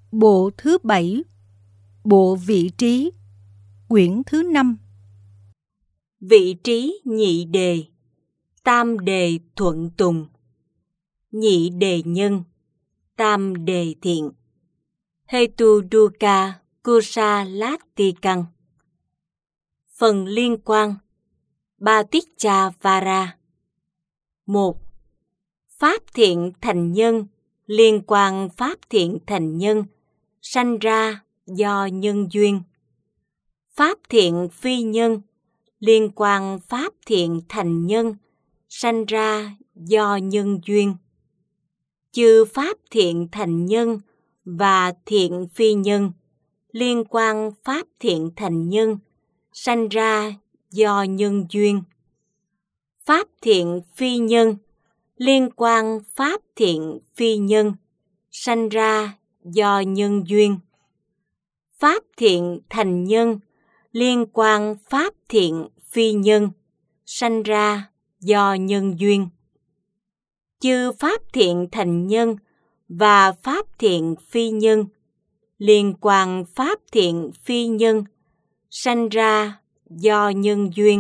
Bộ thứ 7, Bộ vị trí, quyển thứ 5. Vị trí nhị đề, tam đề thuận tùng, nhị đề nhân, tam đề thiện. Hetu dukkha kusalattikang. Phần liên quan. Paticca-vara. 1. Pháp thiện thành nhân, liên quan pháp thiện thành nhân, sanh ra do nhân duyên. Pháp thiện phi nhân, liên quan pháp thiện thành nhân, sanh ra do nhân duyên. Chư pháp thiện thành nhân và thiện phi nhân, liên quan pháp thiện thành nhân, sanh ra do nhân duyên. Pháp thiện phi nhân, liên quan pháp thiện phi nhân, sanh ra do nhân duyên. Pháp thiện thành nhân, liên quan pháp thiện phi nhân, sanh ra do nhân duyên. Chư pháp thiện thành nhân và pháp thiện phi nhân, liên quan pháp thiện phi nhân, sanh ra do nhân duyên.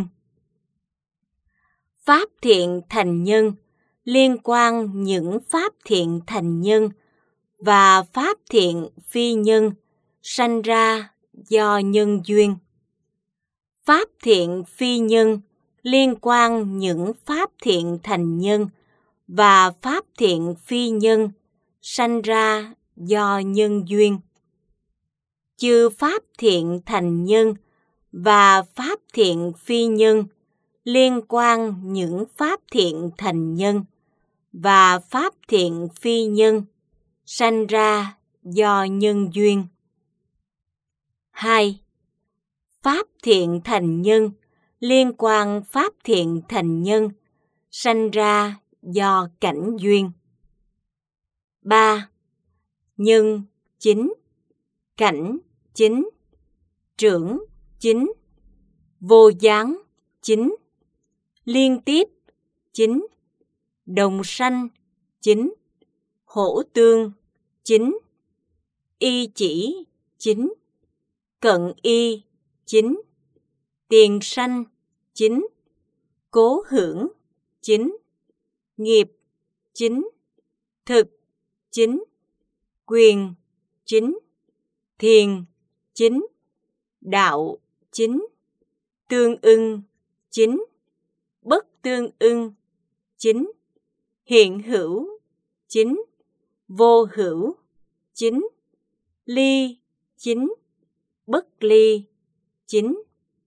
Pháp thiện thành nhân, liên quan những pháp thiện thành nhân và pháp thiện phi nhân, sanh ra do nhân duyên. Pháp thiện phi nhân, liên quan những pháp thiện thành nhân và pháp thiện phi nhân, sanh ra do nhân duyên. Chư pháp thiện thành nhân và pháp thiện phi nhân, liên quan những pháp thiện thành nhân và pháp thiện phi nhân, sanh ra do nhân duyên. 2. Pháp thiện thành nhân, liên quan pháp thiện thành nhân, sanh ra do cảnh duyên. 3. Nhân chính, cảnh chính, trưởng chính, vô gián chính, liên tiếp chính, đồng sanh chính, hỗ tương chính, y chỉ chính, cận y chính, tiền sanh chính, cố hưởng chính, nghiệp chính, thực chính, quyền chính, thiền chính, đạo chính, tương ưng chính, bất tương ưng chính, hiện hữu chính, vô hữu chính, ly chính, bất ly chính.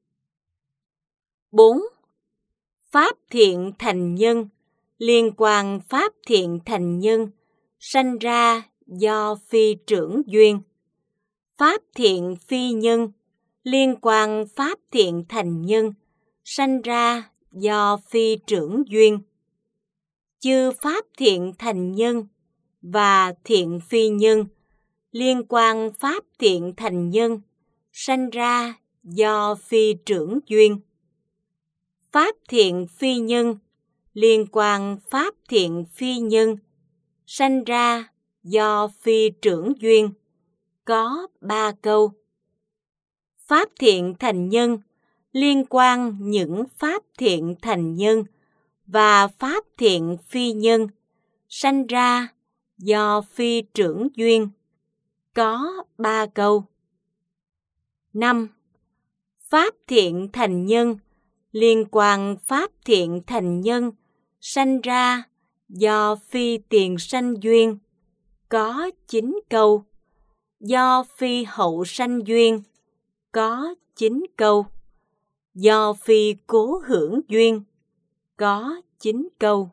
4. Pháp thiện thành nhân, liên quan pháp thiện thành nhân, sanh ra do phi trưởng duyên. Pháp thiện phi nhân, liên quan pháp thiện thành nhân, sanh ra do phi trưởng duyên. Chư pháp thiện thành nhân và thiện phi nhân, liên quan pháp thiện thành nhân, sanh ra do phi trưởng duyên. Pháp thiện phi nhân, liên quan pháp thiện phi nhân, sanh ra do phi trưởng duyên. Có 3 câu. Pháp thiện thành nhân, liên quan những pháp thiện thành nhân và pháp thiện phi nhân, sanh ra do phi trưởng duyên. Có 3 câu. 5. Pháp thiện thành nhân, liên quan pháp thiện thành nhân, sanh ra do phi tiền sanh duyên. Có 9 câu. Do phi hậu sanh duyên. Có 9 câu. Do phi cố hưởng duyên. Có 9 câu.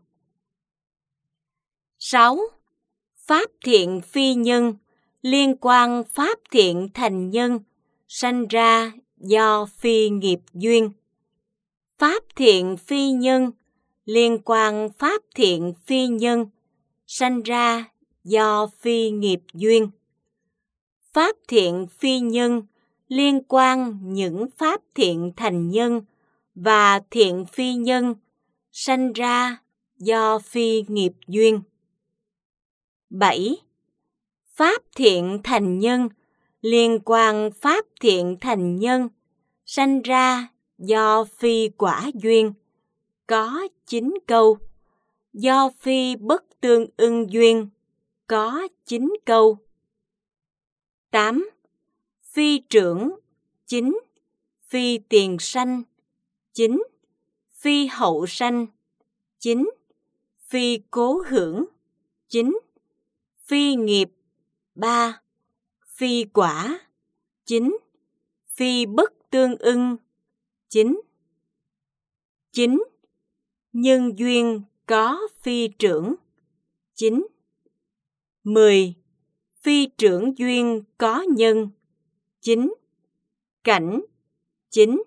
6. Pháp thiện phi nhân, liên quan pháp thiện thành nhân, sanh ra do phi nghiệp duyên. Pháp thiện phi nhân, liên quan pháp thiện phi nhân, sanh ra do phi nghiệp duyên. Pháp thiện phi nhân, liên quan những pháp thiện thành nhân và thiện phi nhân, sanh ra do phi nghiệp duyên. 7. Pháp thiện thành nhân, liên quan pháp thiện thành nhân, sanh ra do phi quả duyên, có 9 câu. Do phi bất tương ưng duyên, có 9 câu. 8. Phi trưởng 9, phi tiền sanh 9, phi hậu sanh 9, phi cố hưởng 9, phi nghiệp 3, phi quả 9, phi bất tương ưng 9. 9. Nhân duyên có phi trưởng 9. 10. Phi trưởng duyên có nhân 9. Cảnh 9.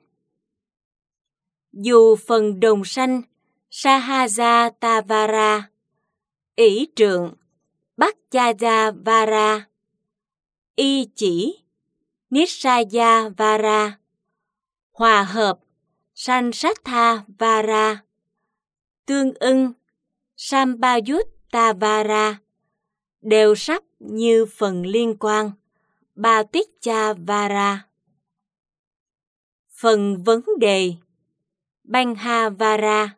Dù phần đồng sanh Sahajatavara, ỷ trượng Bhakkajavara, y chỉ Nissayavara, hòa hợp Sansathavara, tương ưng Sambayuttavara, đều sắc như phần liên quan Bhatichavara. Phần vấn đề Banhavara.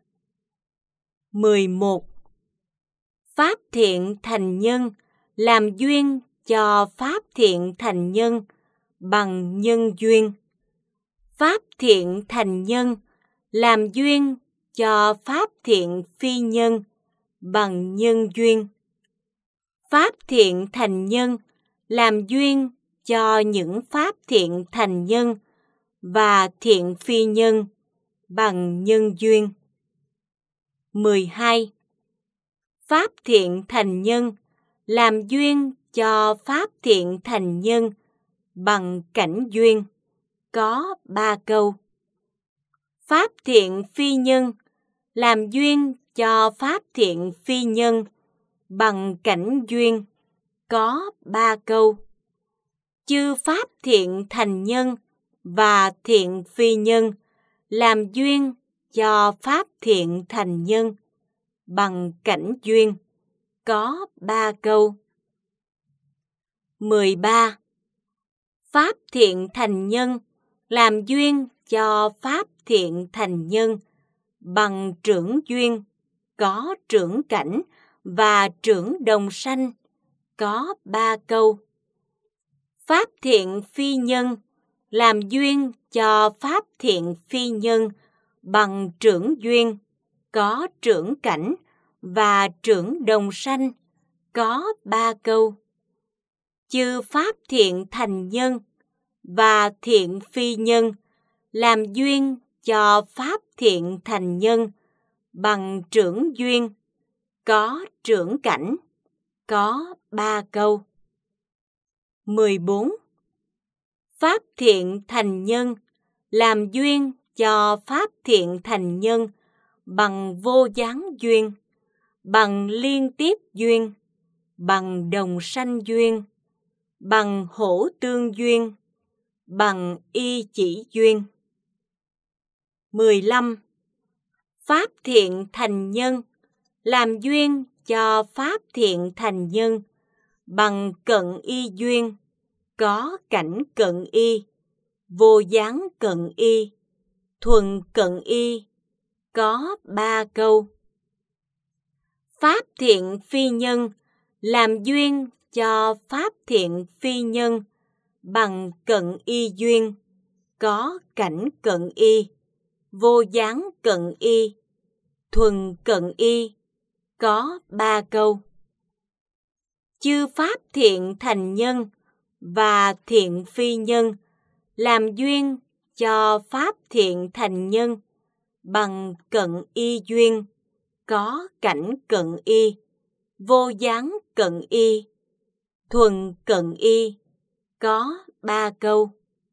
11. Pháp thiện thành nhân làm duyên cho pháp thiện thành nhân bằng nhân duyên. Pháp thiện thành nhân làm duyên cho pháp thiện phi nhân bằng nhân duyên. Pháp thiện thành nhân làm duyên cho những pháp thiện thành nhân và thiện phi nhân bằng nhân duyên. 12. Pháp thiện thành nhân làm duyên cho pháp thiện thành nhân bằng cảnh duyên, có 3 câu. Pháp thiện phi nhân làm duyên cho pháp thiện phi nhân bằng cảnh duyên, có 3 câu. Chư pháp thiện thành nhân và thiện phi nhân làm duyên cho pháp thiện thành nhân bằng cảnh duyên, có 3 câu. 13. Pháp thiện thành nhân làm duyên cho pháp thiện thành nhân bằng trưởng duyên, có trưởng cảnh và trưởng đồng sanh, có 3 câu. Pháp thiện phi nhân làm duyên cho pháp thiện phi nhân bằng trưởng duyên, có trưởng cảnh và trưởng đồng sanh, có 3 câu. Chư pháp thiện thành nhân và thiện phi nhân làm duyên cho pháp thiện thành nhân bằng trưởng duyên, có trưởng cảnh, có 3 câu. 14. Pháp thiện thành nhân làm duyên cho pháp thiện thành nhân bằng vô gián duyên, bằng liên tiếp duyên, bằng đồng sanh duyên, bằng hỗ tương duyên, bằng y chỉ duyên. 15. Pháp thiện thành nhân làm duyên cho pháp thiện thành nhân bằng cận y duyên, có cảnh cận y, vô gián cận y, thuần cận y, có 3 câu. Pháp thiện phi nhân làm duyên cho pháp thiện phi nhân bằng cận y duyên, có cảnh cận y, vô gián cận y, thuần cận y, có 3 câu. Chư pháp thiện thành nhân và thiện phi nhân làm duyên cho pháp thiện thành nhân bằng cận y duyên, có cảnh cận y, vô gián cận y, thuần cận y, có 3 câu.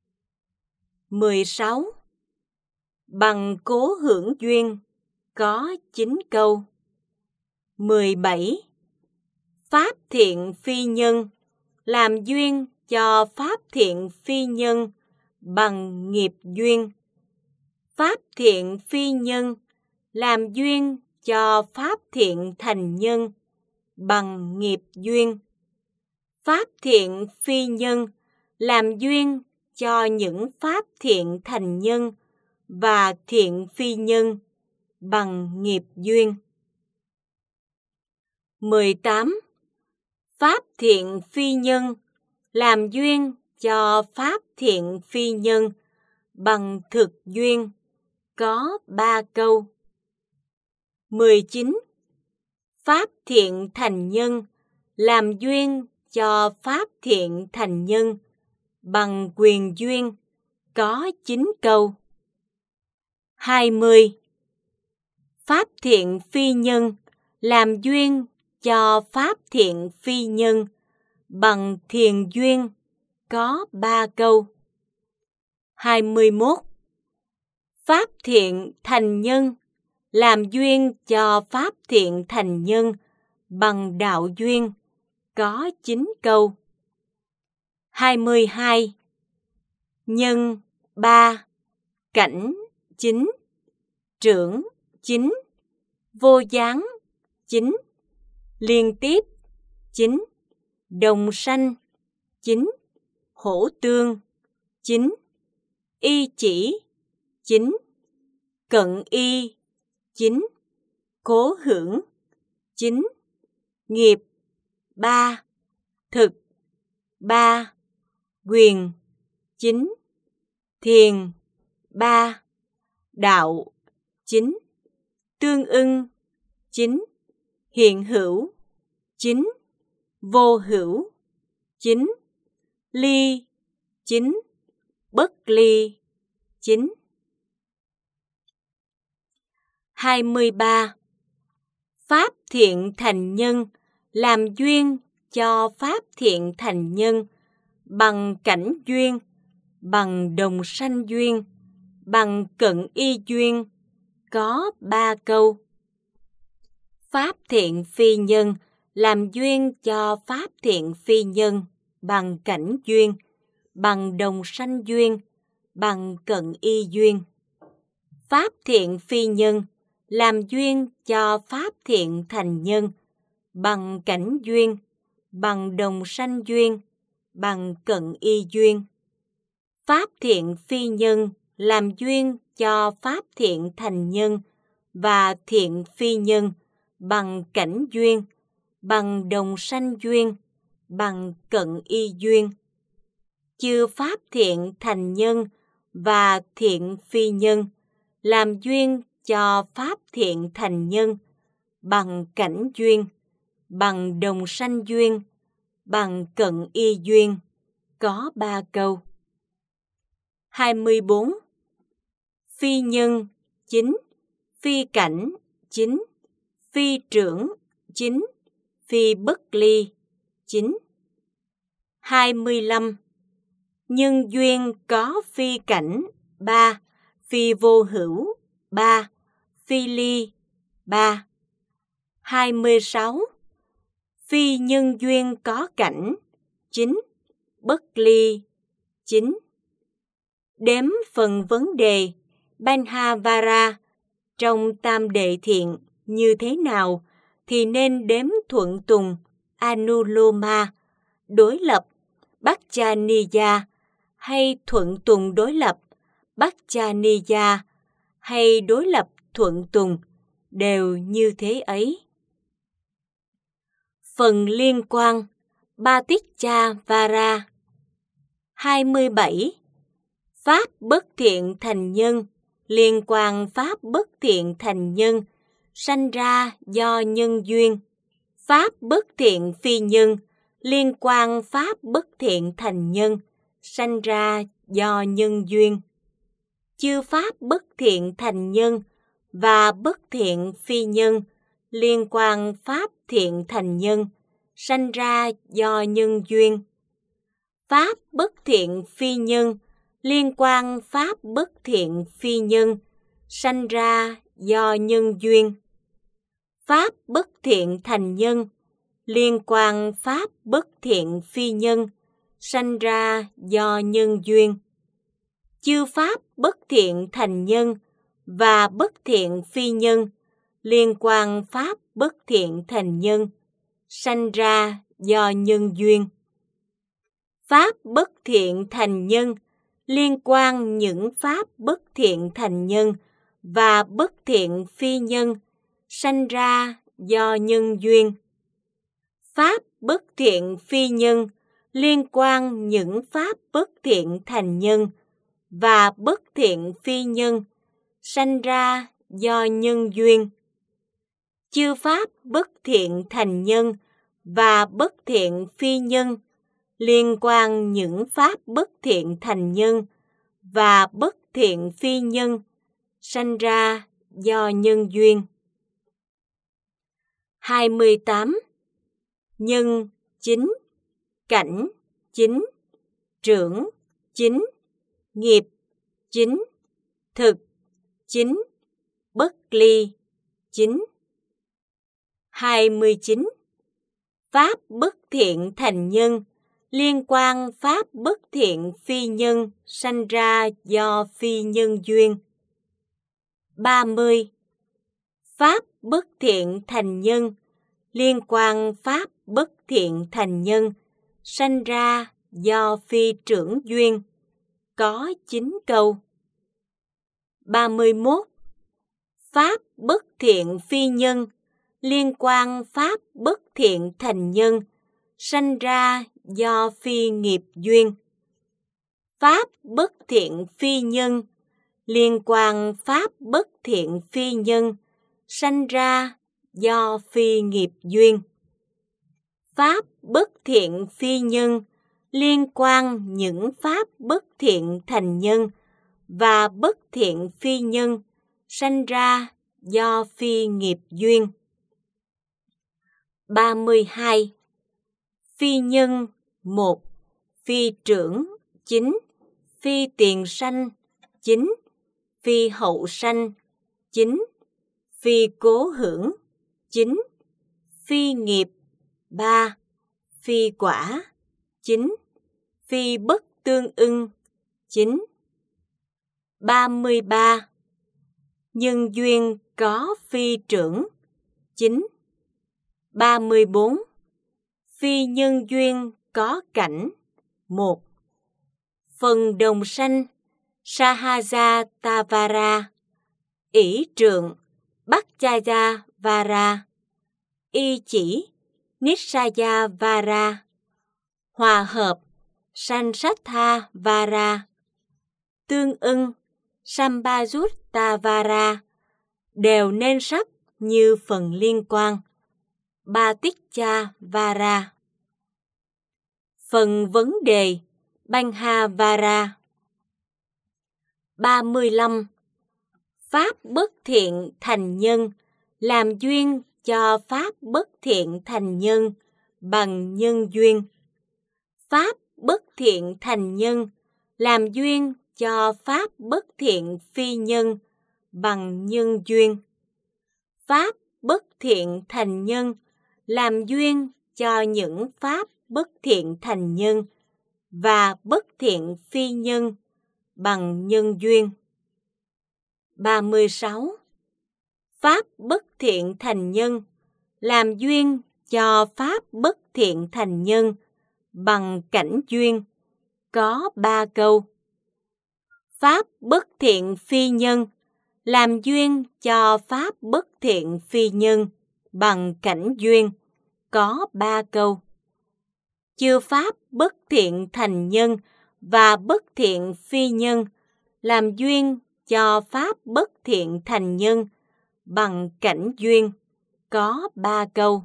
16. Bằng cố hưởng duyên, có 9 câu. 17. Pháp thiện phi nhân làm duyên cho pháp thiện phi nhân bằng nghiệp duyên. Pháp thiện phi nhân làm duyên cho pháp thiện thành nhân bằng nghiệp duyên. Pháp thiện phi nhân, làm duyên cho những pháp thiện thành nhân và thiện phi nhân bằng nghiệp duyên. 18. Pháp thiện phi nhân, làm duyên cho pháp thiện phi nhân bằng thực duyên, có 3 câu. 19. Pháp thiện thành nhân, làm duyên cho pháp thiện thành nhân bằng quyền duyên, có 9 câu. 20. Pháp thiện phi nhân, làm duyên cho pháp thiện phi nhân bằng thiền duyên, có 3 câu. 21. Pháp thiện thành nhân, làm duyên cho pháp thiện thành nhân bằng đạo duyên, có 9 câu. 22. Nhân 3, cảnh 9, trưởng 9, vô gián 9, liên tiếp 9, đồng sanh 9, hỗ tương 9, y chỉ 9, cận y 9, cố hưởng 9, nghiệp 3, thực 3, quyền 9, thiền 3, đạo 9, tương ưng 9, hiện hữu 9, vô hữu 9, ly 9, bất ly 9. 23. Pháp thiện thành nhân, làm duyên cho pháp thiện thành nhân bằng cảnh duyên, bằng đồng sanh duyên, bằng cận y duyên, có 3 câu. Pháp thiện phi nhân, làm duyên cho pháp thiện phi nhân bằng cảnh duyên, bằng đồng sanh duyên, bằng cận y duyên. Pháp thiện phi nhân, làm duyên cho pháp thiện thành nhân bằng cảnh duyên, bằng đồng sanh duyên, bằng cận y duyên. Pháp thiện phi nhân, làm duyên cho pháp thiện thành nhân và thiện phi nhân bằng cảnh duyên, bằng đồng sanh duyên, bằng cận y duyên. Chư pháp thiện thành nhân và thiện phi nhân, làm duyên cho pháp thiện thành nhân bằng cảnh duyên, bằng đồng sanh duyên, bằng cận y duyên, có 3 câu. 24. Phi nhân 9, phi cảnh 9, phi trưởng 9, phi bất ly 9. 25. Nhân duyên có phi cảnh 3, phi vô hữu 3, phi ly 3. 26. Phi nhân duyên có cảnh 9, bất ly 9. Đếm phần vấn đề Banhavara trong tam đệ thiện như thế nào thì nên đếm thuận tùng Anuloma, đối lập Bacchaniya, hay thuận tùng đối lập Bacchaniya, hay đối lập thuận tùng, đều như thế ấy. Phần liên quan Paticca-vara. 27. Pháp bất thiện thành nhân, liên quan pháp bất thiện thành nhân, sanh ra do nhân duyên. Pháp bất thiện phi nhân, liên quan pháp bất thiện thành nhân, sanh ra do nhân duyên. Chư pháp bất thiện thành nhân và bất thiện phi nhân, liên quan pháp thiện thành nhân, sanh ra do nhân duyên. Pháp bất thiện phi nhân, liên quan pháp bất thiện phi nhân, sanh ra do nhân duyên. Pháp bất thiện thành nhân, liên quan pháp bất thiện phi nhân, sanh ra do nhân duyên. Chư pháp bất thiện thành nhân và bất thiện phi nhân, liên quan pháp bất thiện thành nhân, sanh ra do nhân duyên. Pháp bất thiện thành nhân, liên quan những pháp bất thiện thành nhân và bất thiện phi nhân, sanh ra do nhân duyên. Pháp bất thiện phi nhân, liên quan những pháp bất thiện thành nhân và bất thiện phi nhân, sanh ra do nhân duyên. Chư pháp bất thiện thành nhân và bất thiện phi nhân, liên quan những pháp bất thiện thành nhân và bất thiện phi nhân, sanh ra do nhân duyên. 28. Nhân chính, cảnh chính, trưởng chính, nghiệp chính, thực chính, bất ly chính. 29. Pháp bất thiện thành nhân, liên quan pháp bất thiện phi nhân, sanh ra do phi nhân duyên. 30. Pháp bất thiện thành nhân, liên quan pháp bất thiện thành nhân, sanh ra do phi trưởng duyên. Có 9 câu. 31. Pháp bất thiện phi nhân, liên quan pháp bất thiện thành nhân, sanh ra do phi nghiệp duyên. Pháp bất thiện phi nhân, liên quan pháp bất thiện phi nhân, sanh ra do phi nghiệp duyên. Pháp bất thiện phi nhân, liên quan những pháp bất thiện thành nhân và bất thiện phi nhân, sanh ra do phi nghiệp duyên. 32. Phi nhân 1. Phi trưởng 9. Phi tiền sanh 9. Phi hậu sanh 9. Phi cố hưởng 9. Phi nghiệp 3. Phi quả 9. Phi bất tương ưng 9. 33. Nhân duyên có phi trưởng 9. 34. Phi nhân duyên có cảnh 1. Phần đồng sanh Sahaja Tavara, ỷ trượng Bhakkaya Vara, y chỉ Nissaya Vara, hòa hợp Sansatha Vara, tương ưng Sambhajutta Vara, đều nên sắc như phần liên quan Bhaticca Vara. Phần vấn đề Banja Vara. 35. Pháp bất thiện thành nhân, làm duyên cho pháp bất thiện thành nhân bằng nhân duyên. Pháp bất thiện thành nhân, làm duyên cho pháp bất thiện phi nhân bằng nhân duyên. Pháp bất thiện thành nhân, làm duyên cho những pháp bất thiện thành nhân và bất thiện phi nhân bằng nhân duyên. 36. Pháp bất thiện thành nhân, làm duyên cho pháp bất thiện thành nhân bằng cảnh duyên. Có 3 câu. Pháp bất thiện phi nhân, làm duyên cho pháp bất thiện phi nhân bằng cảnh duyên. Có 3 câu. Chư pháp bất thiện thành nhân và bất thiện phi nhân, làm duyên cho pháp bất thiện thành nhân bằng cảnh duyên. Có 3 câu.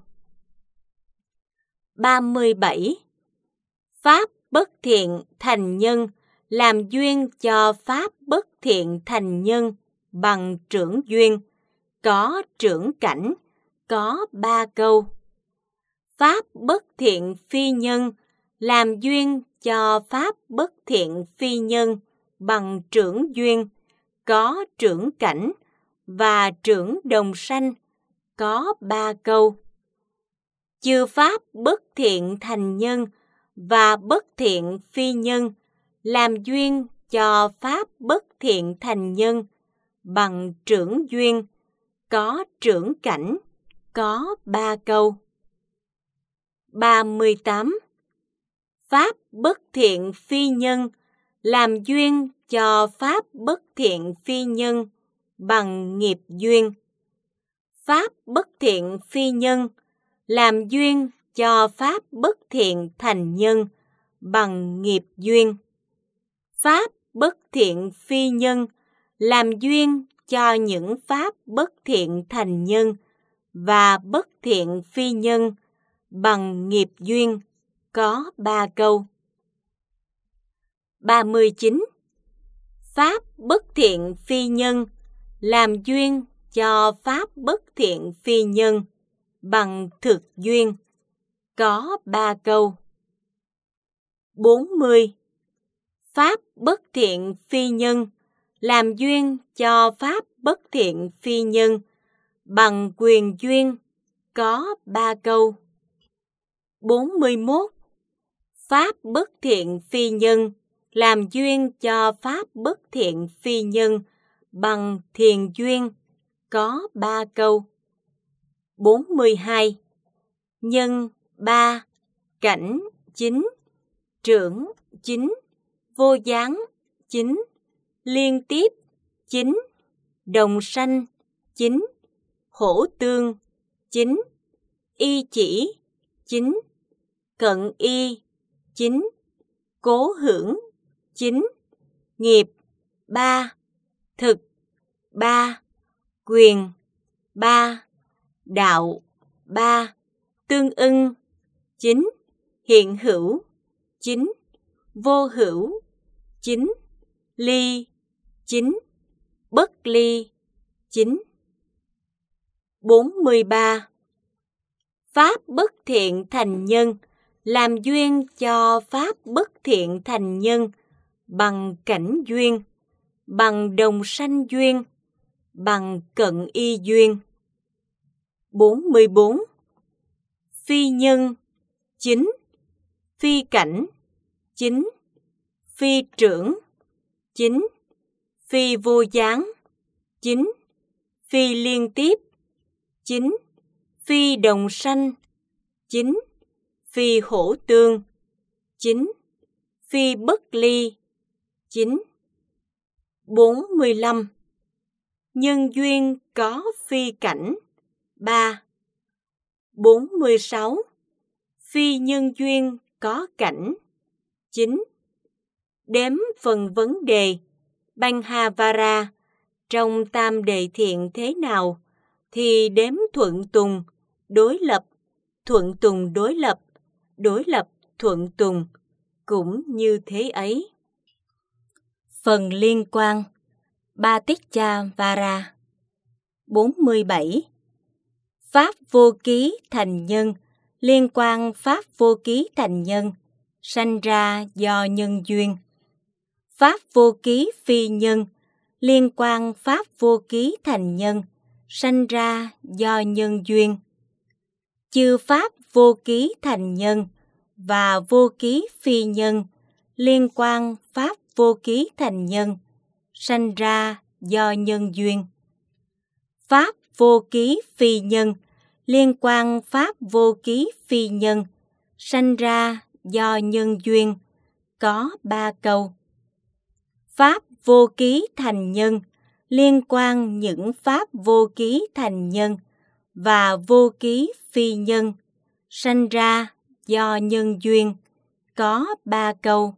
37. Pháp bất thiện thành nhân, làm duyên cho pháp bất thiện thành nhân bằng trưởng duyên. Có trưởng cảnh. Có 3 câu. Pháp bất thiện phi nhân, làm duyên cho pháp bất thiện phi nhân bằng trưởng duyên. Có trưởng cảnh và trưởng đồng sanh. Có 3 câu. Chư pháp bất thiện thành nhân và bất thiện phi nhân, làm duyên cho pháp bất thiện thành nhân bằng trưởng duyên. Có trưởng cảnh. Có 3 câu. 38. pháp bất thiện phi nhân, làm duyên cho pháp bất thiện phi nhân bằng nghiệp duyên. Pháp bất thiện phi nhân, làm duyên cho pháp bất thiện thành nhân bằng nghiệp duyên. Pháp bất thiện phi nhân, làm duyên cho những pháp bất thiện thành nhân và bất thiện phi nhân bằng nghiệp duyên, có 3 câu. 39. Pháp bất thiện phi nhân, làm duyên cho pháp bất thiện phi nhân bằng thực duyên, có 3 câu. 40. Pháp bất thiện phi nhân, làm duyên cho pháp bất thiện phi nhân bằng quyền duyên, có 3 câu. 41. Pháp bất thiện phi nhân, làm duyên cho pháp bất thiện phi nhân bằng thiền duyên, có 3 câu. 42. Nhân 3, cảnh 9, trưởng 9, vô gián 9, liên tiếp 9, đồng sanh 9, hỗ tương 9, y chỉ 9, cận y 9, cố hưởng 9, nghiệp 3, thực 3, quyền 3, đạo 3, tương ưng 9, hiện hữu 9, vô hữu 9, ly 9, bất ly 9. 43. Pháp bất thiện thành nhân, làm duyên cho pháp bất thiện thành nhân bằng cảnh duyên, bằng đồng sanh duyên, bằng cận y duyên. 44. Phi nhân 9, phi cảnh 9, phi trưởng 9, phi vô gián 9, phi liên tiếp 9, phi đồng sanh 9, phi hỗ tương 9, phi bất ly 9. 45. Nhân duyên có phi cảnh 3. 46. Phi nhân duyên có cảnh 9. Đếm phần vấn đề Banh-ha-va-ra trong tam đề thiện thế nào thì đếm thuận tùng, đối lập, thuận tùng đối lập thuận tùng, cũng như thế ấy. Phần liên quan Ba-tích-cha-va-ra. 47. Pháp vô ký thành nhân, liên quan pháp vô ký thành nhân, sanh ra do nhân duyên. Pháp vô ký phi nhân, liên quan pháp vô ký thành nhân, sanh ra do nhân duyên. Chư pháp vô ký thành nhân và vô ký phi nhân, liên quan pháp vô ký thành nhân, sanh ra do nhân duyên. Pháp vô ký phi nhân, liên quan pháp vô ký phi nhân, sanh ra do nhân duyên, có 3 câu. Pháp vô ký thành nhân, liên quan những pháp vô ký thành nhân và vô ký phi nhân, sanh ra do nhân duyên, có 3 câu.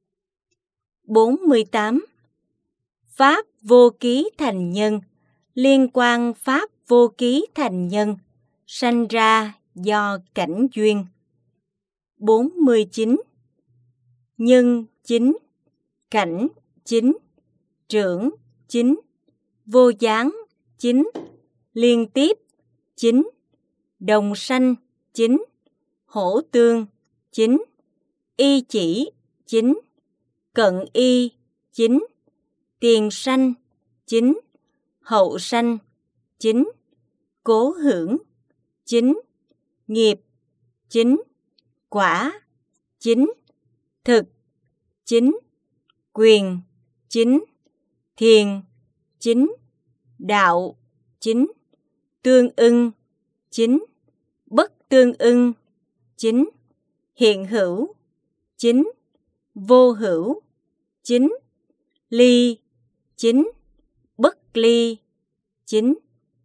48. Pháp vô ký thành nhân, liên quan pháp vô ký thành nhân, sanh ra do cảnh duyên. 49. Nhân 9, cảnh 9, trưởng 9, vô gián 9, liên tiếp 9, đồng sanh 9, hỗ tương 9, y chỉ 9, cận y 9, tiền sanh 9, hậu sanh 9, cố hưởng 9, nghiệp 9, quả 9, thực 9, quyền 9, thiền 9, đạo 9, tương ưng 9, bất tương ưng 9, hiện hữu chính, vô hữu, chính, ly, chính, bất ly, chính.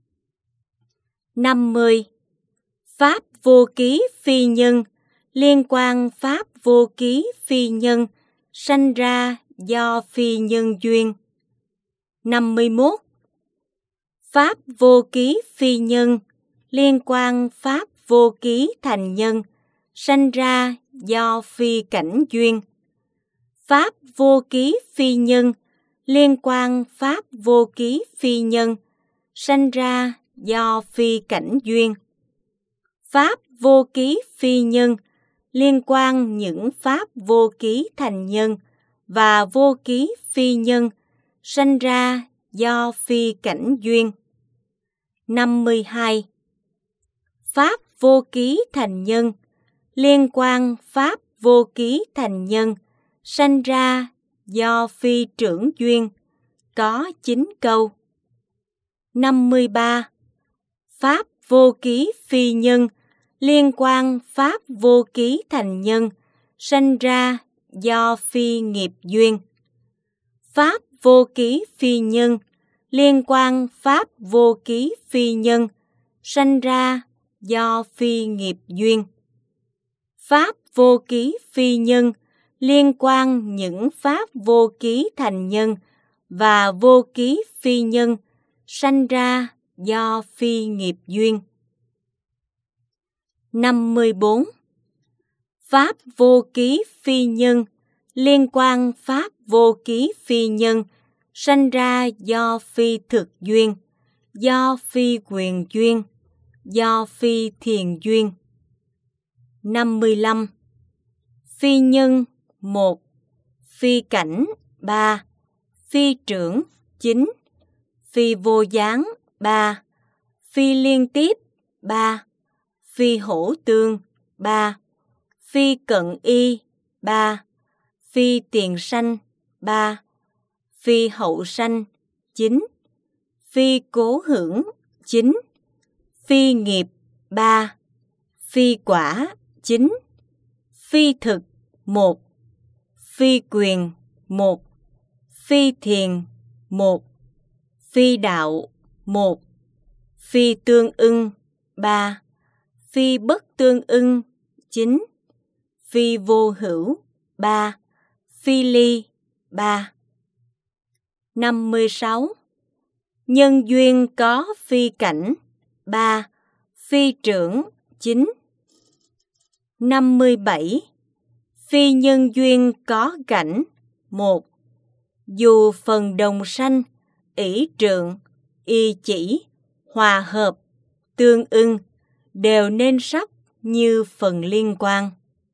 50. Pháp vô ký phi nhân, liên quan pháp vô ký phi nhân, sanh ra do phi nhân duyên. 51. Pháp vô ký phi nhân, liên quan pháp vô ký thành nhân, sanh ra do phi cảnh duyên. Pháp vô ký phi nhân, liên quan pháp vô ký phi nhân, sanh ra do phi cảnh duyên. Pháp vô ký phi nhân, liên quan những pháp vô ký thành nhân và vô ký phi nhân, sanh ra do phi cảnh duyên. 52. Pháp vô ký thành nhân, liên quan pháp vô ký thành nhân, sanh ra do phi trưởng duyên, có 9 câu. 53. Pháp vô ký phi nhân, liên quan pháp vô ký thành nhân, sanh ra do phi nghiệp duyên. Pháp vô ký phi nhân, liên quan pháp vô ký phi nhân, sanh ra do phi nghiệp duyên. Pháp vô ký phi nhân, liên quan những pháp vô ký thành nhân và vô ký phi nhân, sanh ra do phi nghiệp duyên. 54. Pháp vô ký phi nhân, liên quan pháp vô ký phi nhân, sanh ra do phi thực duyên, do phi quyền duyên, do phi thiền duyên. 55. Phi nhân 1, phi cảnh 3, phi trưởng 9, phi vô gián 3, phi liên tiếp 3, phi hỗ tương 3, phi cận y 3, phi tiền sanh 3, phi hậu sanh 9, phi cố hưởng 9, phi nghiệp 3, phi quả 9, phi thực 1, phi quyền 1, phi thiền 1, phi đạo 1, phi tương ưng 3, phi bất tương ưng 9, phi vô hữu 3, phi ly 3. 56. Nhân duyên có phi cảnh 3, phi trưởng 9. 57. Phi nhân duyên có cảnh 1. Dù phần đồng sanh, ỷ trượng, y chỉ, hòa hợp, tương ưng, đều nên sắc như phần liên quan.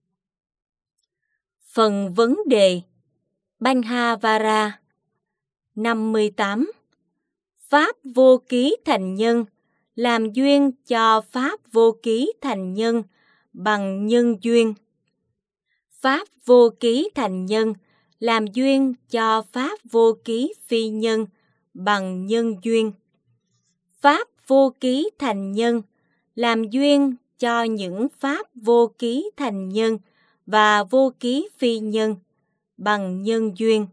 Phần vấn đề Banhavara. 58. Pháp vô ký thành nhân, làm duyên cho pháp vô ký thành nhân bằng nhân duyên. Pháp vô ký thành nhân, làm duyên cho pháp vô ký phi nhân bằng nhân duyên. Pháp vô ký thành nhân, làm duyên cho những pháp vô ký thành nhân và vô ký phi nhân bằng nhân duyên.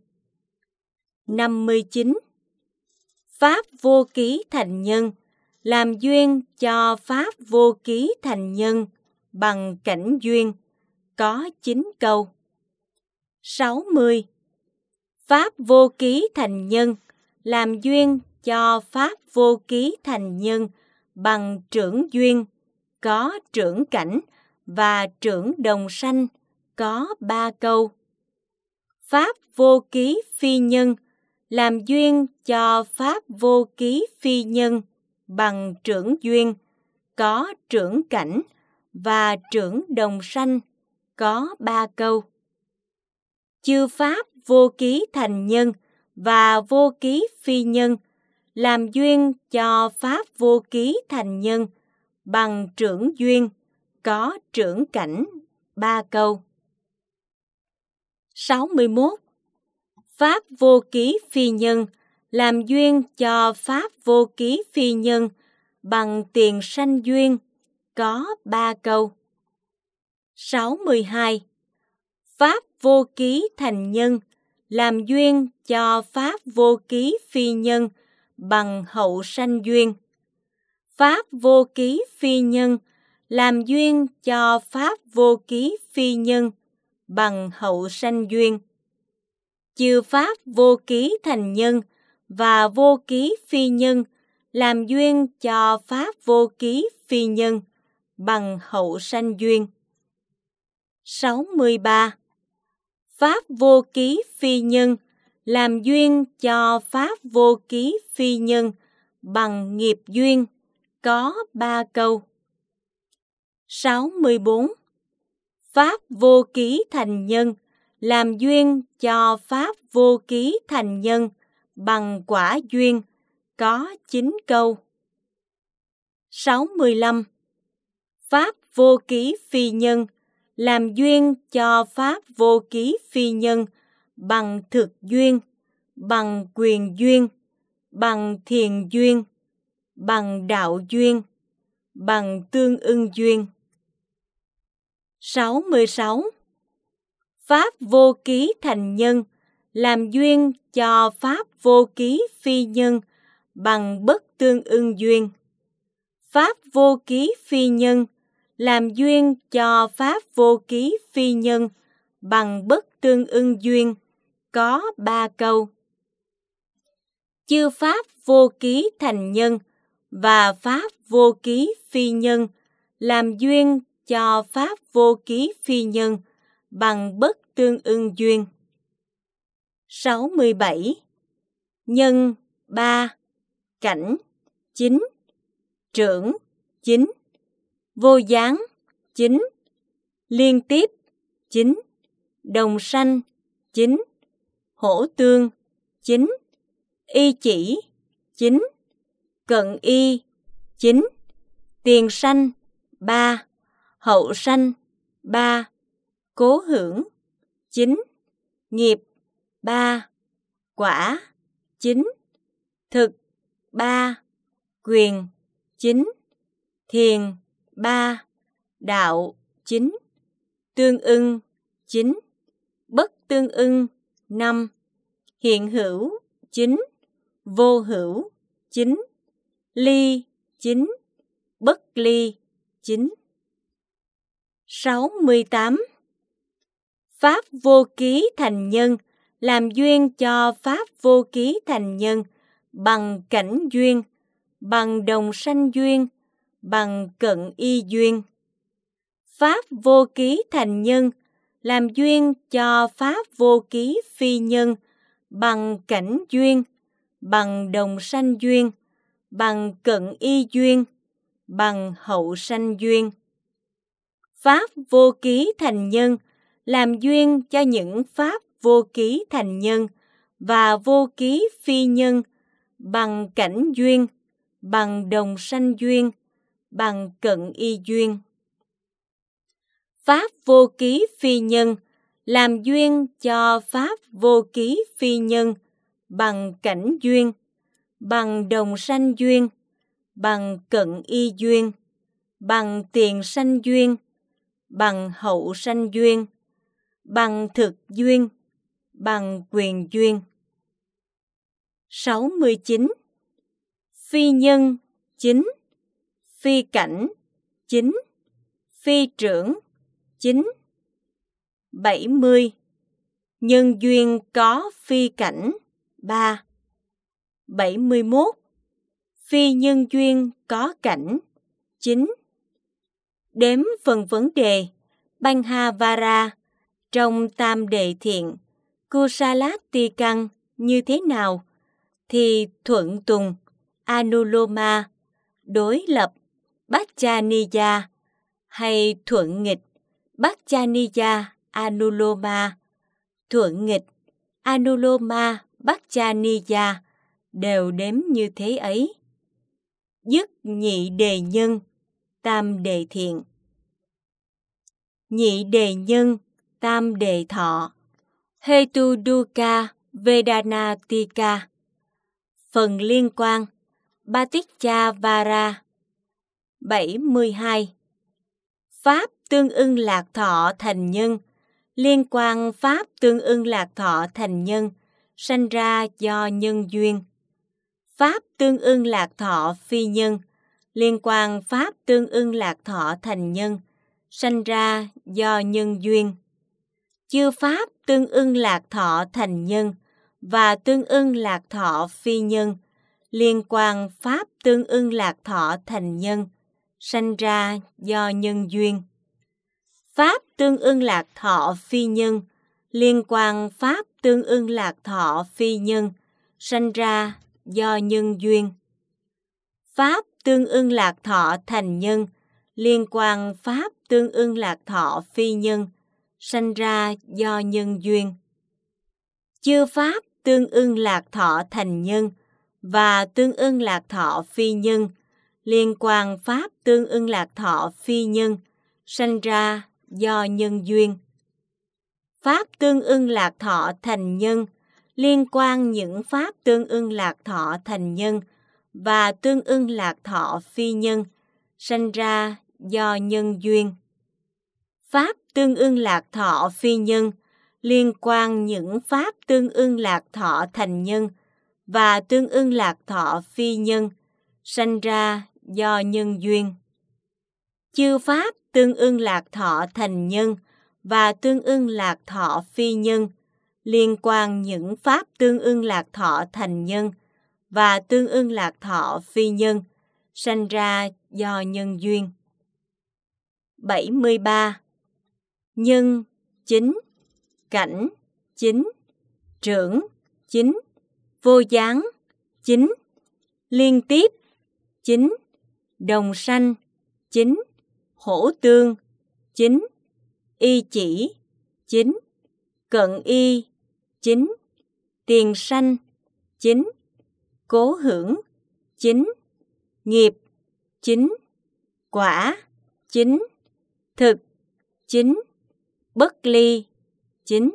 59. Pháp vô ký thành nhân, làm duyên cho pháp vô ký thành nhân bằng cảnh duyên, có 9 câu. 60. Pháp vô ký thành nhân, làm duyên cho pháp vô ký thành nhân bằng trưởng duyên, có trưởng cảnh và trưởng đồng sanh, có 3 câu. Pháp vô ký phi nhân, làm duyên cho pháp vô ký phi nhân bằng trưởng duyên, có trưởng cảnh và trưởng đồng sanh, có 3 câu. Chư pháp vô ký thành nhân và vô ký phi nhân, làm duyên cho pháp vô ký thành nhân bằng trưởng duyên, có trưởng cảnh, 3 câu. 61. Pháp vô ký phi nhân, làm duyên cho pháp vô ký phi nhân bằng tiền sanh duyên, có 3 câu. 62. Pháp vô ký thành nhân, làm duyên cho pháp vô ký phi nhân bằng hậu sanh duyên. Pháp vô ký phi nhân, làm duyên cho pháp vô ký phi nhân bằng hậu sanh duyên. Chư pháp vô ký thành nhân và vô ký phi nhân, làm duyên cho pháp vô ký phi nhân bằng hậu sanh duyên. 63. Pháp vô ký phi nhân, làm duyên cho pháp vô ký phi nhân bằng nghiệp duyên, có 3 câu. 64. Pháp vô ký thành nhân, làm duyên cho pháp vô ký thành nhân bằng quả duyên, có 9 câu. 65. Pháp vô ký phi nhân, làm duyên cho pháp vô ký phi nhân bằng thực duyên, bằng quyền duyên, bằng thiền duyên, bằng đạo duyên, bằng tương ưng duyên. 66. Pháp vô ký thành nhân, làm duyên cho pháp vô ký phi nhân bằng bất tương ưng duyên. Pháp vô ký phi nhân, làm duyên cho pháp vô ký phi nhân bằng bất tương ưng duyên, có 3 câu. Chư pháp vô ký thành nhân và pháp vô ký phi nhân, làm duyên cho pháp vô ký phi nhân bằng bất tương ưng duyên. 67. Nhân 3, cảnh 9, trưởng 9, vô gián 9, liên tiếp 9, đồng sanh 9, hỗ tương 9, y chỉ 9, cận y 9, tiền sanh 3, hậu sanh 3, cố hưởng 9, nghiệp 3, quả 9, thực 3, quyền 9, thiền 3, đạo 9, tương ưng 9, bất tương ưng 5, hiện hữu 9, vô hữu 9, ly 9, bất ly 9. 68. Pháp vô ký thành nhân, làm duyên cho pháp vô ký thành nhân bằng cảnh duyên, bằng đồng sanh duyên, bằng cận y duyên. Pháp vô ký thành nhân, làm duyên cho pháp vô ký phi nhân bằng cảnh duyên, bằng đồng sanh duyên, bằng cận y duyên, bằng hậu sanh duyên. Pháp vô ký thành nhân, làm duyên cho những pháp vô ký thành nhân và vô ký phi nhân bằng cảnh duyên, bằng đồng sanh duyên, bằng cận y duyên. Pháp vô ký phi nhân, làm duyên cho pháp vô ký phi nhân bằng cảnh duyên, bằng đồng sanh duyên, bằng cận y duyên, bằng tiền sanh duyên, bằng hậu sanh duyên, bằng thực duyên, bằng quyền duyên. 69. Phi nhân 9, phi cảnh 9, phi trưởng 9. 70. Nhân duyên có phi cảnh 3. 71. Phi nhân duyên có cảnh 9. Đếm phần vấn đề Banghavara trong Tam Đề Thiện Kusalattikang như thế nào thì thuận tùng Anuloma, đối lập Bacchaniya, hay thuận nghịch Bacchaniya Anuloma, thuận nghịch Anuloma Bacchaniya đều đếm như thế ấy. Dứt nhị đề nhân, tam đề thiện. Nhị đề nhân, tam đề thọ. Hetu dukkha vedanatika. Phần liên quan Paticca-vara. 72. Pháp tương ưng lạc thọ thành nhân, liên quan pháp tương ưng lạc thọ thành nhân, sanh ra do nhân duyên. Pháp tương ưng lạc thọ phi nhân, liên quan pháp tương ưng lạc thọ thành nhân, sanh ra do nhân duyên. Chư pháp tương ưng lạc thọ thành nhân và tương ưng lạc thọ phi nhân, liên quan pháp tương ưng lạc thọ thành nhân, sanh ra do nhân duyên. Pháp tương ưng lạc thọ phi nhân, liên quan pháp tương ưng lạc thọ phi nhân, sanh ra do nhân duyên. Pháp tương ưng lạc thọ thành nhân, liên quan pháp tương ưng lạc thọ phi nhân, sanh ra do nhân duyên. Chư pháp tương ưng lạc thọ thành nhân và tương ưng lạc thọ phi nhân, liên quan pháp tương ưng lạc thọ phi nhân, sanh ra do nhân duyên. Pháp tương ưng lạc thọ thành nhân, liên quan những pháp tương ưng lạc thọ thành nhân và tương ưng lạc thọ phi nhân, sanh ra do nhân duyên. Pháp tương ưng lạc thọ phi nhân, liên quan những pháp tương ưng lạc thọ thành nhân và tương ưng lạc thọ phi nhân, sanh ra do nhân duyên. Chư pháp tương ưng lạc thọ thành nhân và tương ưng lạc thọ phi nhân, liên quan những pháp tương ưng lạc thọ thành nhân và tương ưng lạc thọ phi nhân, sanh ra do nhân duyên. 73. Nhân chính, cảnh chính, trưởng chính, vô gián chính, liên tiếp chính, đồng sanh chính, hỗ tương chính, y chỉ chính, cận y chính, tiền sanh chính, cố hưởng chính, nghiệp chính, quả chính, thực chính, bất ly chính.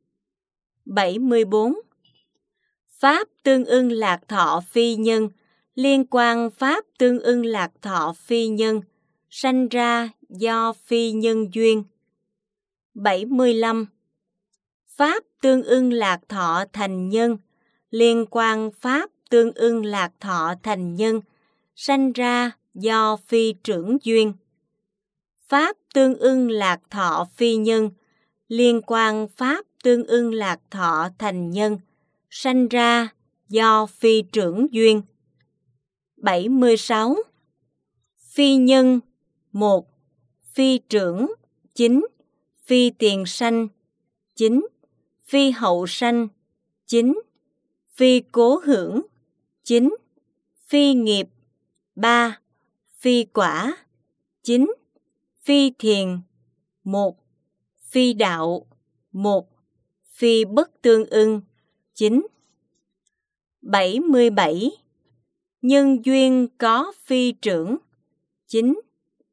74. Pháp tương ưng lạc thọ phi nhân, liên quan pháp tương ưng lạc thọ phi nhân, sanh ra do phi nhân duyên. 75. Pháp tương ưng lạc thọ thành nhân, liên quan pháp tương ưng lạc thọ thành nhân, sanh ra do phi trưởng duyên. Pháp tương ưng lạc thọ phi nhân, liên quan pháp tương ưng lạc thọ thành nhân, sanh ra do phi trưởng duyên. 76. Phi nhân 1. Phi trưởng chính, phi tiền sanh chính, phi hậu sanh chính, phi cố hưởng chính, phi nghiệp 3. Phi quả chính, phi thiền 1. Phi đạo 1. Phi bất tương ưng chính. 77. Nhân duyên có phi trưởng chính.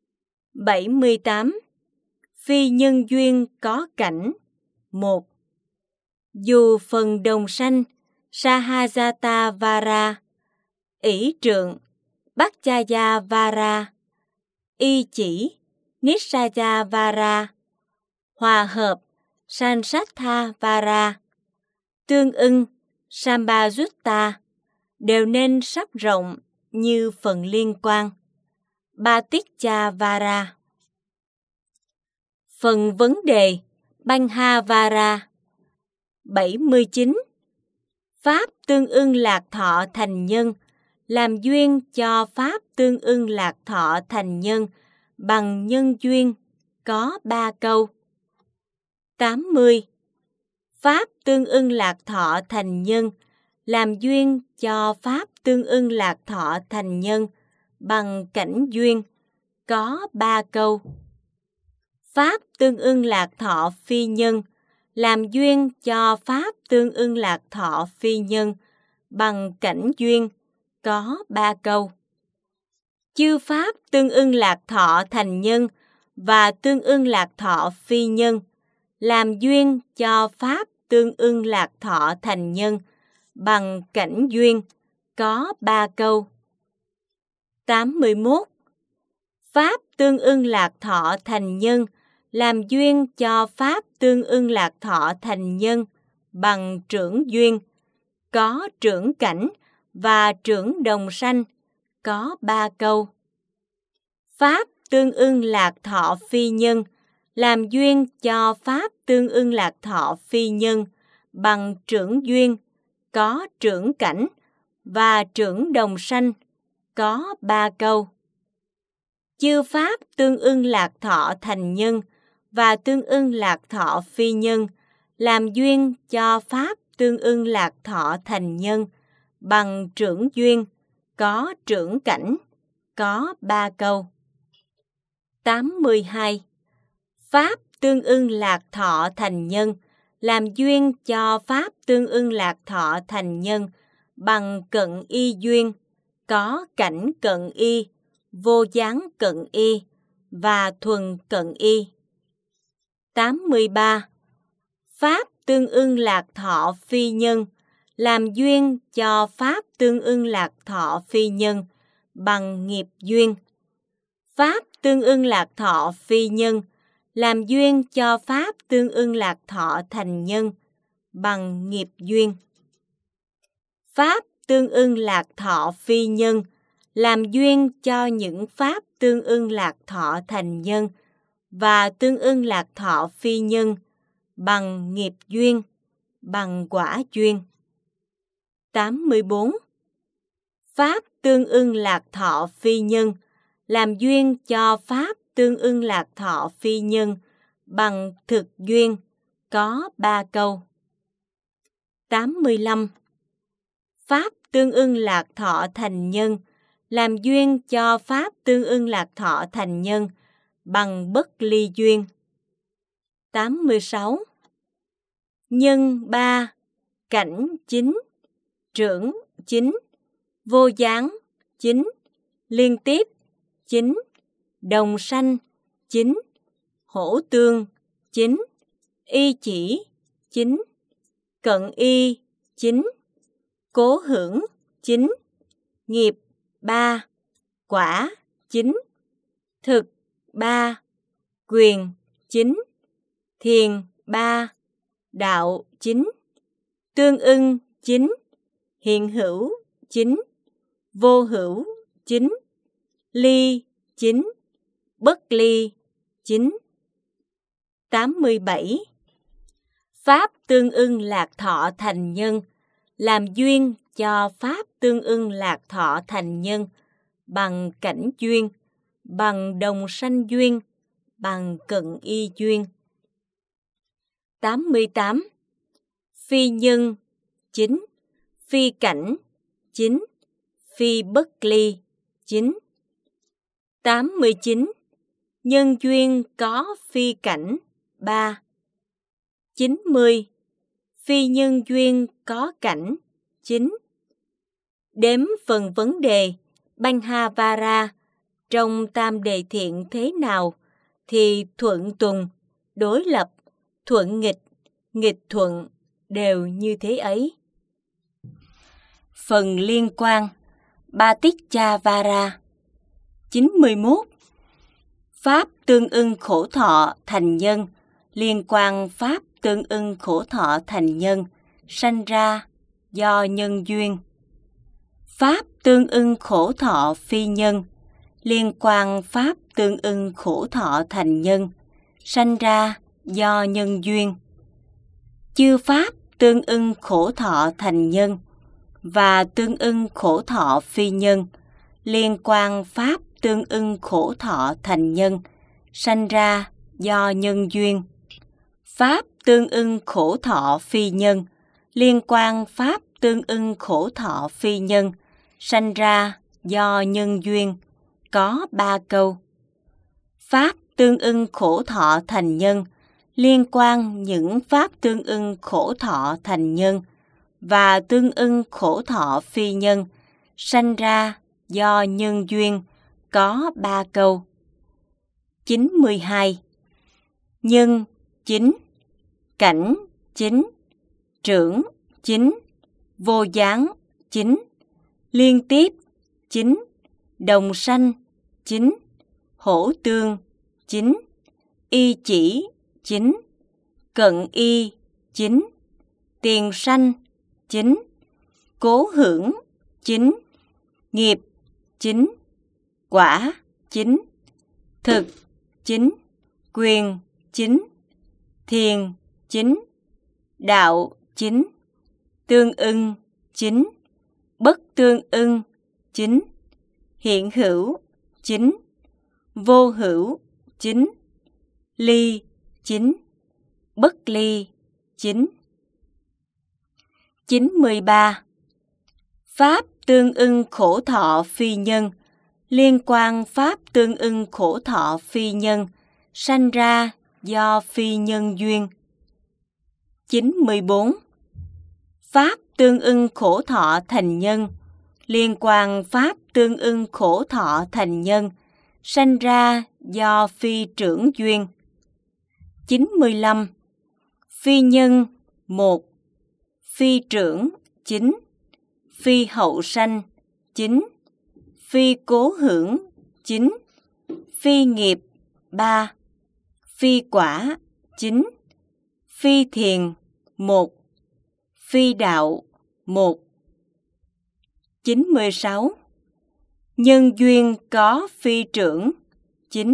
78. Phi nhân duyên có cảnh 1. Dù phần đồng sanh Sahajata Vara, ỷ trượng Bhaccaya Vara, y chỉ Nissaya Vara, hòa hợp Sansatha Vara, tương ưng Sambhajutta, đều nên sắp rộng như phần liên quan Bhaticca Vara. Phần vấn đề Banja Vara. 79. Pháp tương ưng lạc thọ thành nhân, làm duyên cho pháp tương ưng lạc thọ thành nhân bằng nhân duyên, có 3 câu. 80. Pháp tương ưng lạc thọ thành nhân, làm duyên cho pháp tương ưng lạc thọ thành nhân bằng cảnh duyên, có 3 câu. Pháp tương ưng lạc thọ phi nhân, làm duyên cho pháp tương ưng lạc thọ phi nhân bằng cảnh duyên, có 3 câu. Chư pháp tương ưng lạc thọ thành nhân và tương ưng lạc thọ phi nhân, làm duyên cho pháp tương ưng lạc thọ thành nhân bằng cảnh duyên, có 3 câu. 81. Pháp tương ưng lạc thọ thành nhân, làm duyên cho pháp tương ưng lạc thọ thành nhân bằng trưởng duyên, có trưởng cảnh và trưởng đồng sanh, có 3 câu. Pháp tương ưng lạc thọ phi nhân, làm duyên cho pháp tương ưng lạc thọ phi nhân bằng trưởng duyên, có trưởng cảnh và trưởng đồng sanh, có 3 câu. Chư pháp tương ưng lạc thọ thành nhân và tương ưng lạc thọ phi nhân, làm duyên cho pháp tương ưng lạc thọ thành nhân bằng trưởng duyên, có trưởng cảnh, có 3 câu. 82. Pháp tương ưng lạc thọ thành nhân, làm duyên cho pháp tương ưng lạc thọ thành nhân bằng cận y duyên, có cảnh cận y, vô gián cận y và thuần cận y. 83. Pháp tương ưng lạc thọ phi nhân, làm duyên cho pháp tương ưng lạc thọ phi nhân bằng nghiệp duyên. Pháp tương ưng lạc thọ phi nhân, làm duyên cho pháp tương ưng lạc thọ thành nhân bằng nghiệp duyên. Pháp tương ưng lạc thọ phi nhân, làm duyên cho những pháp tương ưng lạc thọ thành nhân và tương ưng lạc thọ phi nhân bằng nghiệp duyên, bằng quả duyên. 84. Pháp tương ưng lạc thọ phi nhân, làm duyên cho pháp tương ưng lạc thọ phi nhân bằng thực duyên, có 3 câu. 85. Pháp tương ưng lạc thọ thành nhân, làm duyên cho pháp tương ưng lạc thọ thành nhân bằng bất ly duyên. 86. Nhân 3, cảnh 9, trưởng 9, vô gián 9, liên tiếp 9, đồng sanh 9, hỗ tương 9, y chỉ 9, cận y 9, cố hưởng 9, nghiệp 3, quả 9, thực 3, quyền 9, thiền 3, đạo 9, tương ưng 9, hiện hữu 9, vô hữu 9, ly 9, bất ly 9. 87. Pháp tương ưng lạc thọ thành nhân, làm duyên cho pháp tương ưng lạc thọ thành nhân bằng cảnh duyên, bằng đồng sanh duyên, bằng cận y duyên. 88. Phi nhân 9, phi cảnh 9, phi bất ly 9. 89. Nhân duyên có phi cảnh 3. 90. Phi nhân duyên có cảnh 9. Đếm phần vấn đề Banh-ha-va-ra trong tam đề thiện thế nào thì thuận tùng, đối lập, thuận nghịch, nghịch thuận đều như thế ấy. Phần liên quan Ba-tích-cha-va-ra. 91. Pháp tương ưng khổ thọ thành nhân, liên quan pháp tương ưng khổ thọ thành nhân, sanh ra do nhân duyên. Pháp tương ưng khổ thọ phi nhân, liên quan pháp tương ưng khổ thọ thành nhân, sanh ra do nhân duyên. Chư pháp tương ưng khổ thọ thành nhân và tương ưng khổ thọ phi nhân, liên quan pháp tương ưng khổ thọ thành nhân, sanh ra do nhân duyên. Pháp tương ưng khổ thọ phi nhân, liên quan pháp tương ưng khổ thọ phi nhân, sanh ra do nhân duyên, có 3 câu. Pháp tương ưng khổ thọ thành nhân, liên quan những pháp tương ưng khổ thọ thành nhân và tương ưng khổ thọ phi nhân, sanh ra do nhân duyên, có 3 câu. 92. Nhân 9, cảnh 9, trưởng 9, vô gián 9, liên tiếp 9, đồng sanh 9, hỗ tương 9, y chỉ, chính, cận y, chính, tiền sanh, chính, cố hưởng, chính, nghiệp, chính, quả, chính, thực, chính, quyền, chính, thiền, chính, đạo, chính, tương ưng, chính, bất tương ưng, chính, hiện hữu, chính, vô hữu, chính, ly, chính, bất ly, chính. 93. Pháp tương ưng khổ thọ phi nhân, liên quan pháp tương ưng khổ thọ phi nhân, sanh ra do phi nhân duyên. 94. Pháp tương ưng khổ thọ thành nhân, liên quan pháp tương ưng khổ thọ thành nhân, sanh ra do phi trưởng duyên. 95. Phi nhân 1. Phi trưởng chính, phi hậu sanh chính, phi cố hưởng chính, phi nghiệp 3, phi quả chính, phi thiền 1, phi đạo 1. 96. Nhân duyên có phi trưởng chính.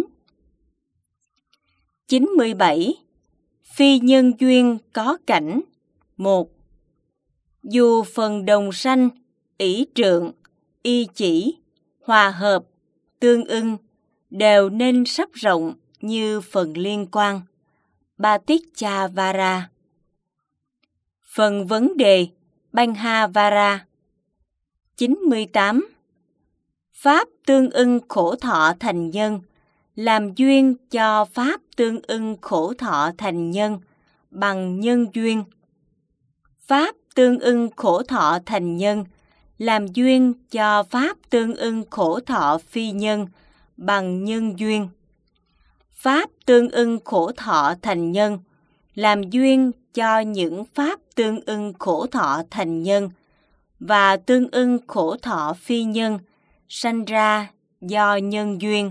97. Phi nhân duyên có cảnh 1. Dù phần đồng sanh, ỷ trượng, y chỉ, hòa hợp, tương ưng, đều nên sắp rộng như phần liên quan. Paticca-vara. Phần vấn đề Banh-ha-vara. 98. Pháp tương ưng khổ thọ thành nhân, làm duyên cho pháp tương ưng khổ thọ thành nhân bằng nhân duyên. Pháp tương ưng khổ thọ thành nhân, làm duyên cho pháp tương ưng khổ thọ phi nhân bằng nhân duyên. Pháp tương ưng khổ thọ thành nhân, làm duyên cho những pháp tương ưng khổ thọ thành nhân và tương ưng khổ thọ phi nhân, sanh ra do nhân duyên.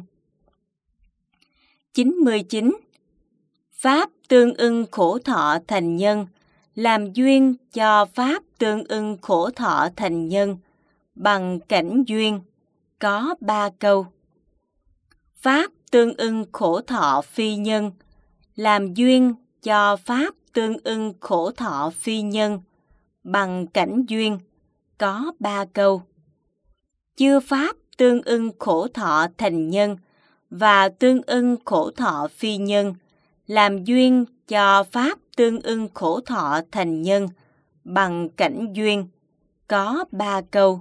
99. Pháp tương ưng khổ thọ thành nhân, làm duyên cho pháp tương ưng khổ thọ thành nhân bằng cảnh duyên, có 3 câu. Pháp tương ưng khổ thọ phi nhân, làm duyên cho pháp tương ưng khổ thọ phi nhân bằng cảnh duyên, có 3 câu. Chư pháp tương ưng khổ thọ thành nhân và tương ưng khổ thọ phi nhân, làm duyên cho pháp tương ưng khổ thọ thành nhân bằng cảnh duyên, có 3 câu.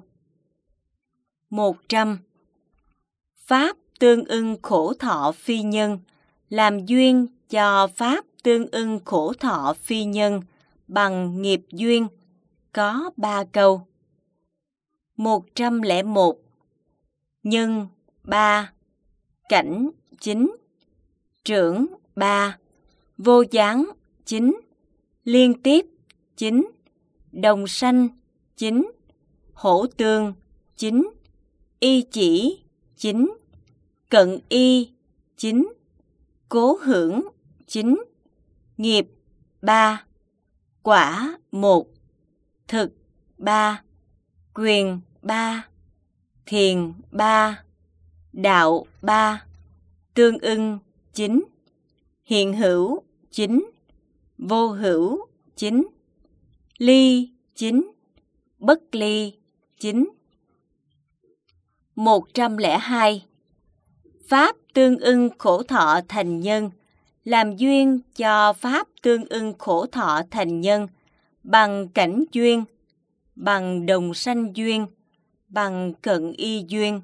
100. Pháp tương ưng khổ thọ phi nhân, làm duyên cho pháp tương ưng khổ thọ phi nhân bằng nghiệp duyên, có 3 câu. 101. Nhân 3, cảnh 9, trưởng 3, vô gián 9, liên tiếp 9, đồng sanh 9, hỗ tương 9, y chỉ 9, cận y 9, cố hưởng 9, nghiệp 3, quả 1, thực 3, quyền 3, thiền 3, đạo 3, tương ưng 9, hiện hữu 9, vô hữu 9, ly 9, bất ly 9. 102. Pháp tương ưng khổ thọ thành nhân, làm duyên cho pháp tương ưng khổ thọ thành nhân bằng cảnh duyên, bằng đồng sanh duyên, bằng cận y duyên.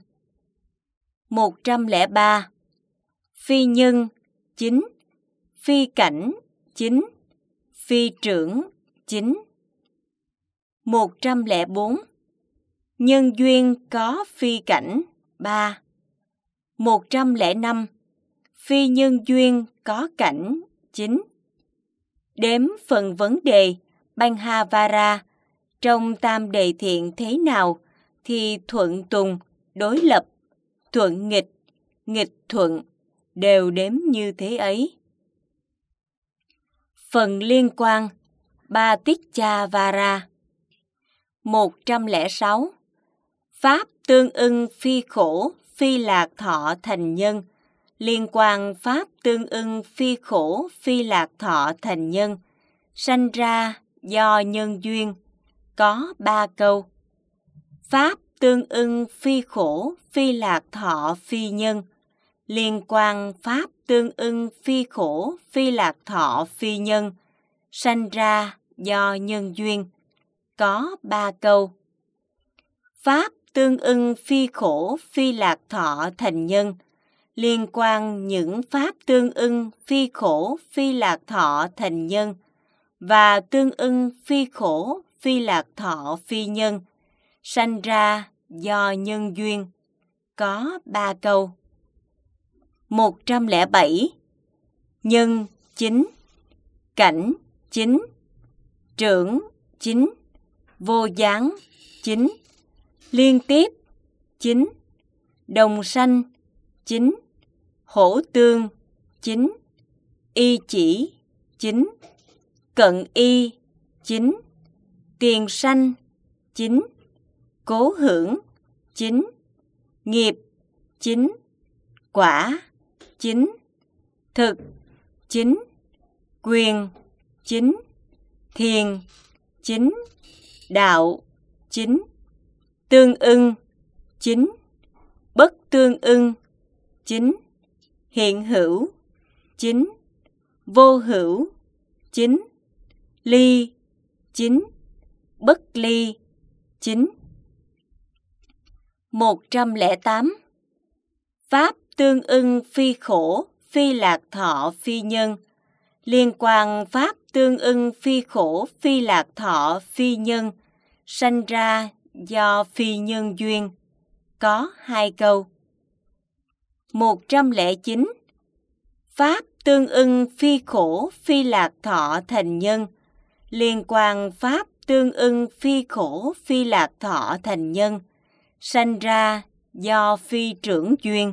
103. Phi nhân 9, phi cảnh 9, phi trưởng 9. 104. Nhân duyên có phi cảnh 3. 105. Phi nhân duyên có cảnh 9. Đếm phần vấn đề Banh-ha-vara trong tam đề thiện thế nào thì thuận tùng, đối lập, thuận nghịch, nghịch thuận đều đếm như thế ấy. Phần liên quan Paticca-vara. 106. Pháp tương ưng phi khổ, phi lạc thọ thành nhân. Liên quan pháp tương ưng phi khổ, phi lạc thọ thành nhân. Sanh ra do nhân duyên. Có 3 câu. Pháp tương ưng phi khổ, phi lạc thọ phi nhân. Liên quan pháp tương ưng phi khổ, phi lạc thọ phi nhân. Sanh ra do nhân duyên. Có 3 câu. Pháp tương ưng phi khổ, phi lạc thọ thành nhân. Liên quan những pháp tương ưng phi khổ, phi lạc thọ thành nhân và tương ưng phi khổ, phi lạc thọ phi nhân. Sanh ra do nhân duyên. Có 3 câu. 107. Nhân chính, cảnh chính, trưởng chính, vô gián chính, liên tiếp chính, đồng sanh chính, hỗ tương chính, y chỉ chính, cận y chính, tiền sanh chính, cố hưởng chính, nghiệp chính, quả chính, thực chính, quyền chính, thiền chính, đạo chính, tương ưng chính, bất tương ưng chính, hiện hữu chính, vô hữu chính, ly chính, bất ly chính. 108. Pháp tương ưng phi khổ, phi lạc thọ phi nhân. Liên quan pháp tương ưng phi khổ, phi lạc thọ phi nhân. Sanh ra do phi nhân duyên. Có 2 câu. 109. Pháp tương ưng phi khổ, phi lạc thọ thành nhân. Liên quan pháp tương ưng phi khổ, phi lạc thọ thành nhân. Sanh ra do phi trưởng duyên.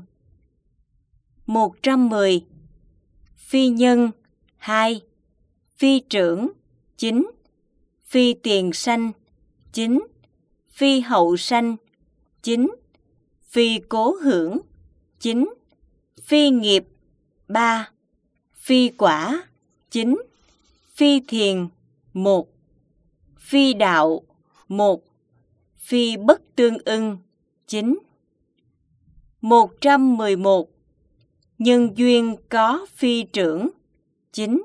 110. Phi nhân 2. Phi trưởng 9. Phi tiền sanh 9. Phi hậu sanh 9. Phi cố hưởng 9. Phi nghiệp 3. Phi quả 9. Phi thiền 1. Phi đạo 1. Phi bất tương ưng 9. 111. Nhân duyên có phi trưởng 9.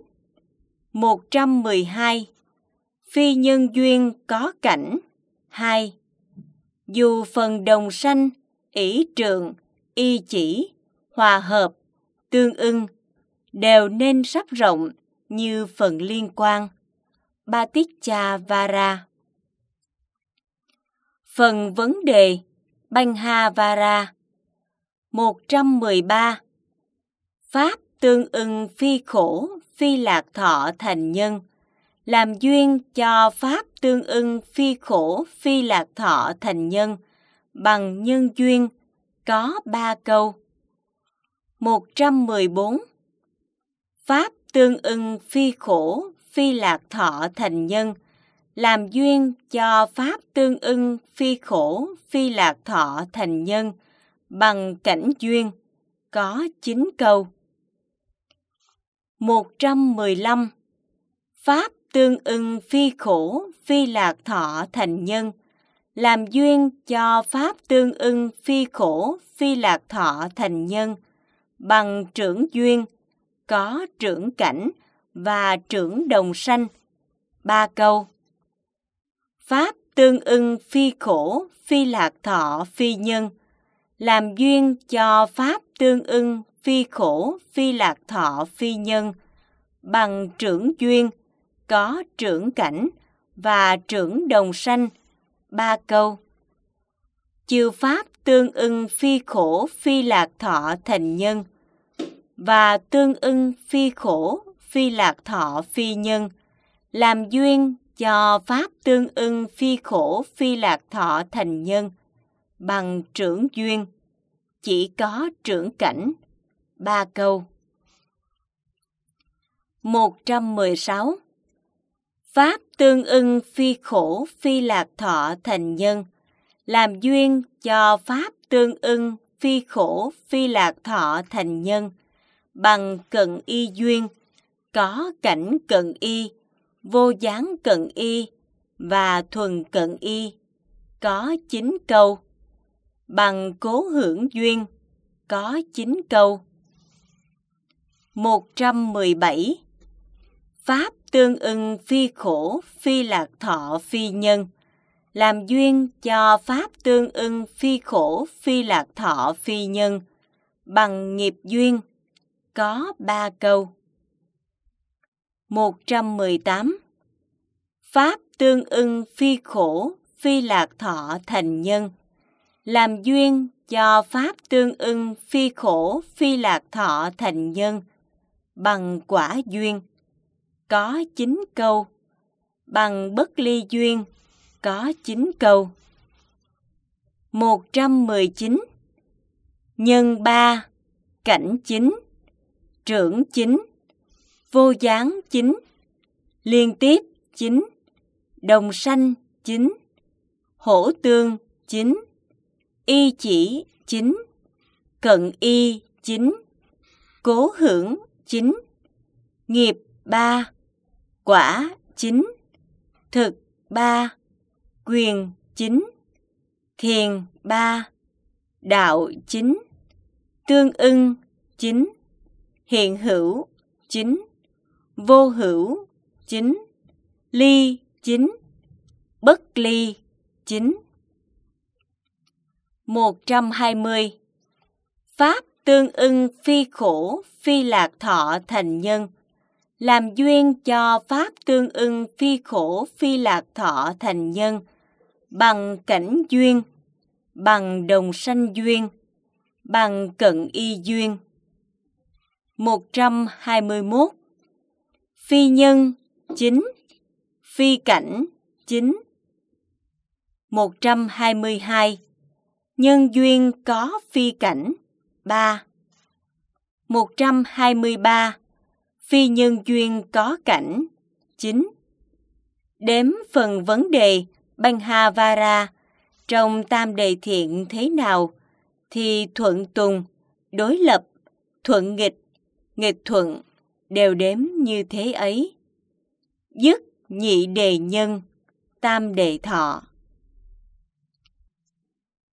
112. Phi nhân duyên có cảnh 2. Dù phần đồng sanh, ỷ trượng, y chỉ, hòa hợp, tương ưng đều nên sắp rộng như phần liên quan. Paticca-vara. Phần vấn đề Banh-ha-vara. 113. Pháp tương ưng phi khổ, phi lạc thọ thành nhân. Làm duyên cho pháp tương ưng phi khổ, phi lạc thọ thành nhân bằng nhân duyên. Có 3 câu. 114. Pháp tương ưng phi khổ, phi lạc thọ thành nhân. Làm duyên cho pháp tương ưng phi khổ, phi lạc thọ thành nhân bằng cảnh duyên. Có 9 câu. 115. Pháp tương ưng phi khổ, phi lạc thọ thành nhân. Làm duyên cho pháp tương ưng phi khổ, phi lạc thọ thành nhân bằng trưởng duyên. Có trưởng cảnh và trưởng đồng sanh. 3 câu. Pháp tương ưng phi khổ, phi lạc thọ phi nhân. Làm duyên cho pháp tương ưng phi khổ, phi lạc thọ phi nhân bằng trưởng duyên. Có trưởng cảnh và trưởng đồng sanh. 3 câu. Chư pháp tương ưng phi khổ, phi lạc thọ thành nhân và tương ưng phi khổ, phi lạc thọ phi nhân. Làm duyên cho pháp tương ưng phi khổ, phi lạc thọ thành nhân bằng trưởng duyên. Chỉ có trưởng cảnh. 3 câu. 116. Pháp tương ưng phi khổ phi lạc thọ thành nhân, làm duyên cho pháp tương ưng phi khổ phi lạc thọ thành nhân, bằng cận y duyên, có cảnh cận y, vô gián cận y và thuần cận y, có 9 câu. Bằng cố hưởng duyên, có 9 câu. 117. Pháp tương ưng phi khổ phi lạc thọ phi nhân, làm duyên cho pháp tương ưng phi khổ phi lạc thọ phi nhân, bằng nghiệp duyên, có 3 câu. 118. Pháp tương ưng phi khổ phi lạc thọ thành nhân, làm duyên cho pháp tương ưng phi khổ phi lạc thọ thành nhân, bằng quả duyên, có 9 câu. Bằng bất ly duyên, có 9 câu. 119. Nhân 3, cảnh 9, trưởng 9, vô gián 9, liên tiếp 9, đồng sanh 9, hỗ tương 9, y chỉ 9, cận y 9, cố hưởng 9, nghiệp 3, quả 9, thực 3, quyền 9, thiền 3, đạo 9, tương ưng 9, hiện hữu 9, vô hữu 9, ly 9, bất ly 9. 120. Pháp tương ưng phi khổ phi lạc thọ thành nhân, làm duyên cho pháp tương ưng phi khổ phi lạc thọ thành nhân, bằng cảnh duyên, bằng đồng sanh duyên, bằng cận y duyên. 121. Phi nhân 9, phi cảnh 9. 122. Nhân duyên có phi cảnh 3. 123. Phi nhân duyên có cảnh 9. Đếm phần vấn đề Banhavara trong tam đề thiện thế nào thì thuận tùng, đối lập, thuận nghịch, nghịch thuận đều đếm như thế ấy. Dứt nhị đề nhân, tam đề thọ.